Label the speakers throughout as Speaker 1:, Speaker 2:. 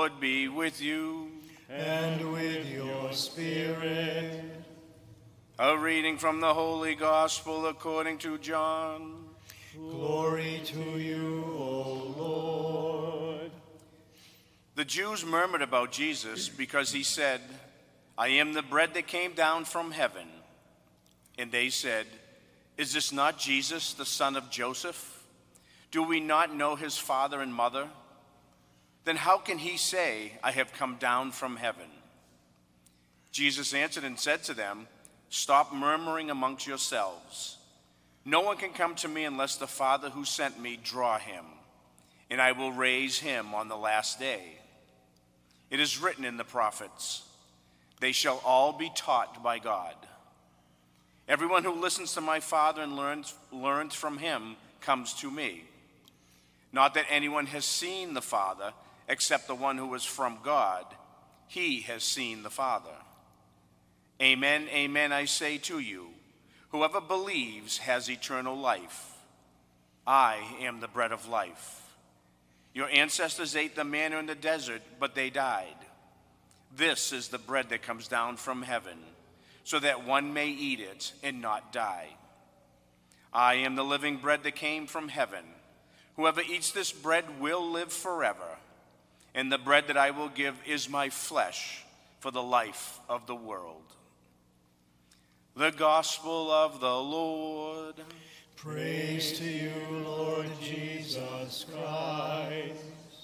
Speaker 1: Lord be with you.
Speaker 2: And with your spirit.
Speaker 1: A reading from the Holy Gospel according to John.
Speaker 2: Glory to you, O Lord.
Speaker 1: The Jews murmured about Jesus because he said, I am the bread that came down from heaven. And they said, is this not Jesus, the son of Joseph? Do we not know his father and mother? Then how can he say, I have come down from heaven? Jesus answered and said to them, stop murmuring amongst yourselves. No one can come to me unless the Father who sent me draw him, and I will raise him on the last day. It is written in the prophets, they shall all be taught by God. Everyone who listens to my Father and learns from him comes to me. Not that anyone has seen the Father, except the one who is from God. He has seen the Father. Amen, amen, I say to you, whoever believes has eternal life. I am the bread of life. Your ancestors ate the manna in the desert, but they died. This is the bread that comes down from heaven, so that one may eat it and not die. I am the living bread that came from heaven. Whoever eats this bread will live forever. And the bread that I will give is my flesh for the life of the world. The Gospel of the Lord.
Speaker 2: Praise to you, Lord Jesus Christ.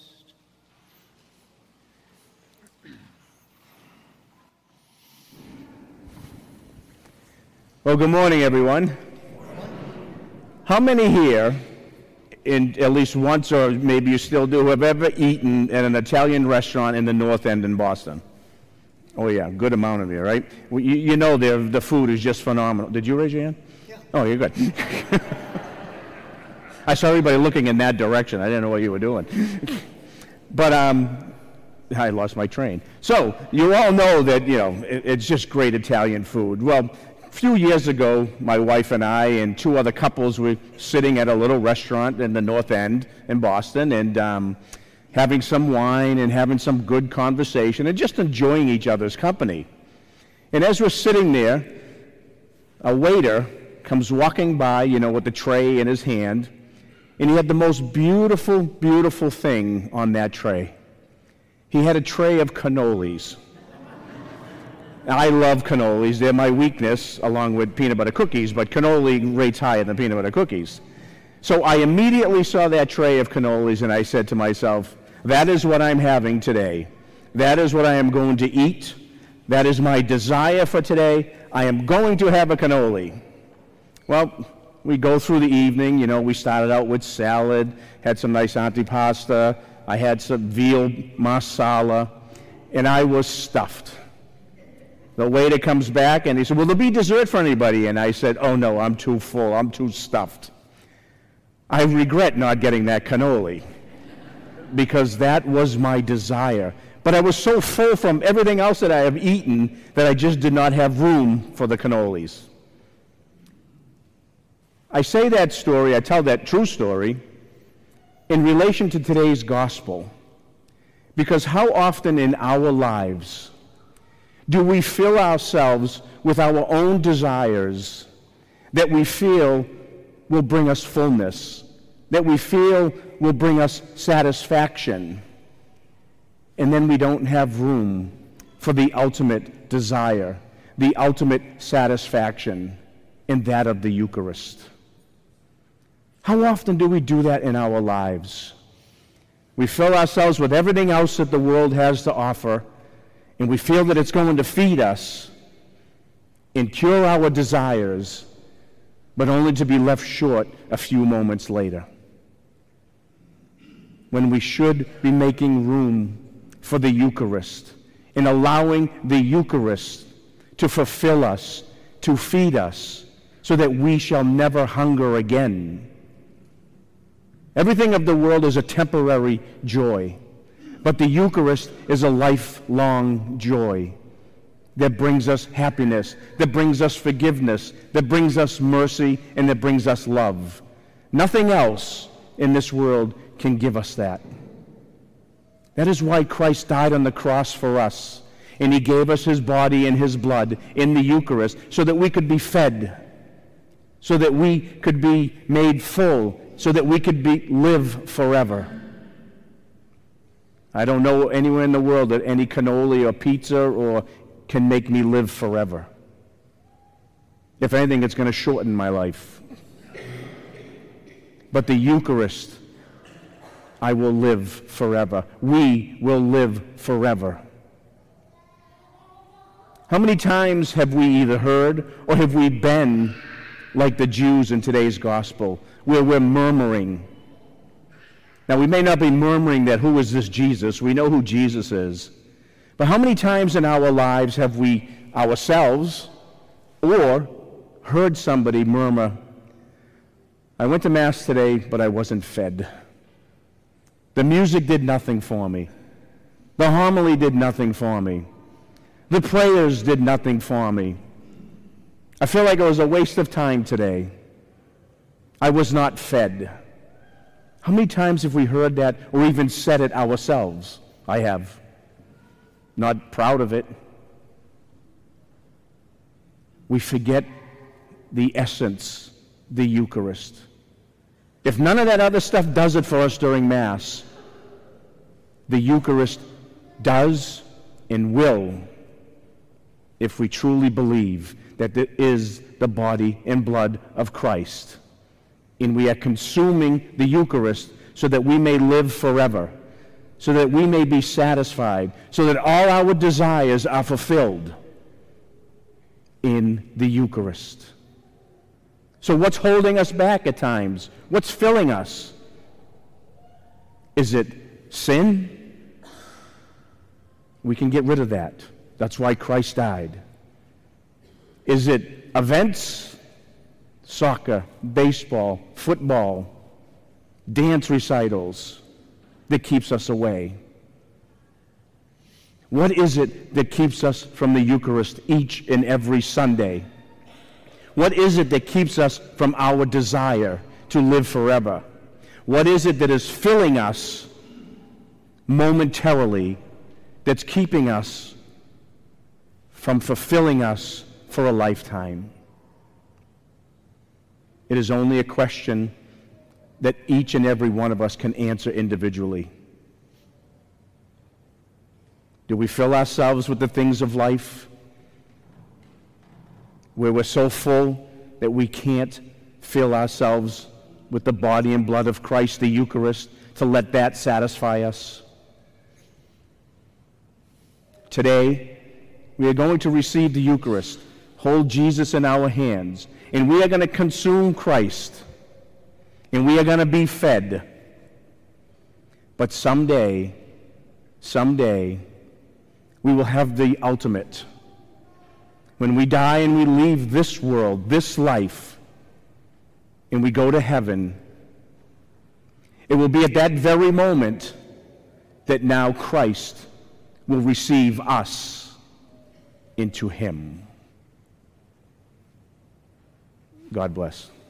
Speaker 3: Well, good morning, everyone. How many here, at least once, or maybe you still do, have ever eaten at an Italian restaurant in the North End in Boston? Oh yeah, good amount of you, right? Well, you know the food is just phenomenal. Did you raise your hand?
Speaker 2: Yeah.
Speaker 3: Oh, you're good. I saw everybody looking in that direction. I didn't know what you were doing. But I lost my train. So you all know that it's just great Italian food. Well, a few years ago, my wife and I and two other couples were sitting at a little restaurant in the North End in Boston and having some wine and having some good conversation and just enjoying each other's company. And as we're sitting there, a waiter comes walking by, with the tray in his hand, and he had the most beautiful, beautiful thing on that tray. He had a tray of cannolis. Now, I love cannolis. They're my weakness, along with peanut butter cookies, but cannoli rates higher than peanut butter cookies. So I immediately saw that tray of cannolis, and I said to myself, that is what I'm having today. That is what I am going to eat. That is my desire for today. I am going to have a cannoli. Well, we go through the evening. We started out with salad, had some nice antipasta. I had some veal marsala, and I was stuffed. The waiter comes back and he said, will there be dessert for anybody? And I said, oh no, I'm too full, I'm too stuffed. I regret not getting that cannoli because that was my desire. But I was so full from everything else that I have eaten that I just did not have room for the cannolis. I say that story, I tell that true story in relation to today's gospel, because how often in our lives do we fill ourselves with our own desires that we feel will bring us fullness, that we feel will bring us satisfaction, and then we don't have room for the ultimate desire, the ultimate satisfaction, and that of the Eucharist? How often do we do that in our lives? We fill ourselves with everything else that the world has to offer, and we feel that it's going to feed us and cure our desires, but only to be left short a few moments later, when we should be making room for the Eucharist and allowing the Eucharist to fulfill us, to feed us, so that we shall never hunger again. Everything of the world is a temporary joy, but the Eucharist is a lifelong joy that brings us happiness, that brings us forgiveness, that brings us mercy, and that brings us love. Nothing else in this world can give us that. That is why Christ died on the cross for us. And he gave us his body and his blood in the Eucharist so that we could be fed, so that we could be made full, so that we could live forever. I don't know anywhere in the world that any cannoli or pizza or can make me live forever. If anything, it's going to shorten my life. But the Eucharist, I will live forever. We will live forever. How many times have we either heard or have we been like the Jews in today's gospel, where we're murmuring? Now, we may not be murmuring that, who is this Jesus? We know who Jesus is. But how many times in our lives have we ourselves or heard somebody murmur, I went to Mass today, but I wasn't fed. The music did nothing for me. The homily did nothing for me. The prayers did nothing for me. I feel like it was a waste of time today. I was not fed. How many times have we heard that or even said it ourselves? I have. Not proud of it. We forget the essence, the Eucharist. If none of that other stuff does it for us during Mass, the Eucharist does and will, if we truly believe that it is the body and blood of Christ. And we are consuming the Eucharist so that we may live forever, so that we may be satisfied, so that all our desires are fulfilled in the Eucharist. So what's holding us back at times? What's filling us? Is it sin? We can get rid of that. That's why Christ died. Is it events? Soccer, baseball, football, dance recitals that keeps us away? What is it that keeps us from the Eucharist each and every Sunday? What is it that keeps us from our desire to live forever? What is it that is filling us momentarily, that's keeping us from fulfilling us for a lifetime? It is only a question that each and every one of us can answer individually. Do we fill ourselves with the things of life, where we're so full that we can't fill ourselves with the body and blood of Christ, the Eucharist, to let that satisfy us? Today, we are going to receive the Eucharist, hold Jesus in our hands, and we are going to consume Christ, and we are going to be fed. But someday, we will have the ultimate. When we die and we leave this world, this life, and we go to heaven, it will be at that very moment that now Christ will receive us into him. God bless.